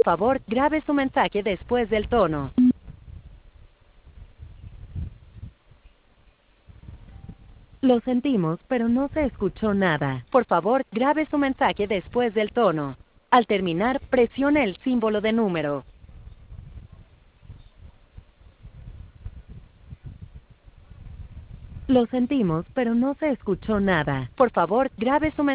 favor, grabe su mensaje después del tono. Lo sentimos, pero no se escuchó nada. Por favor, grabe su mensaje después del tono. Al terminar, presione el símbolo de número. Lo sentimos, pero no se escuchó nada. Por favor, grabe su mensaje